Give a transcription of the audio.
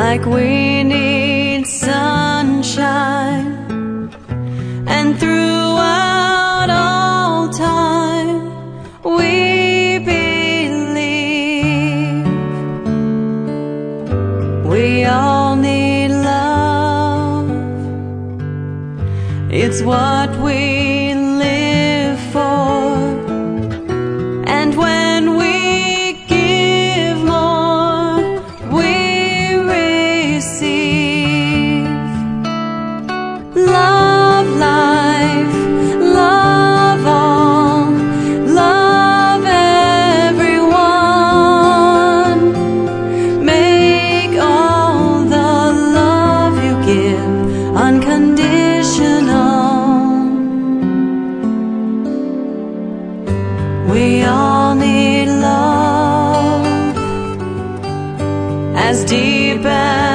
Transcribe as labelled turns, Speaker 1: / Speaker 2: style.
Speaker 1: like we need sunshine, and throughout all time we believe we all need love. It's what we live for, and when we give more, we receive. Love life, love all, love everyone. Make all the love you give unconditional. We all need love as deep as